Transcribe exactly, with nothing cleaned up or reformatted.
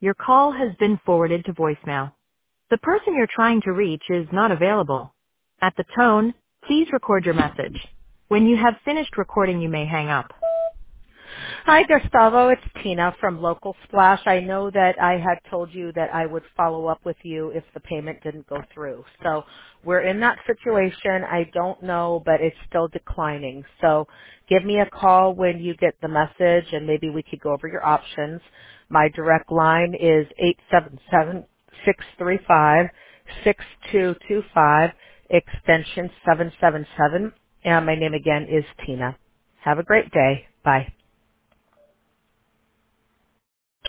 Your call has been forwarded to voicemail. The person you're trying to reach is not available. At the tone, please record your message. When you have finished recording, you may hang up. Hi, Gustavo. It's Tina from Local Splash. I know that I had told you that I would follow up with you if the payment didn't go through. So we're in that situation. I don't know, but it's still declining. So give me a call when you get the message and maybe we could go over your options. My direct line is eight seven seven, six three five, six two two five, extension seven seven seven. And my name again is Tina. Have a great day. Bye.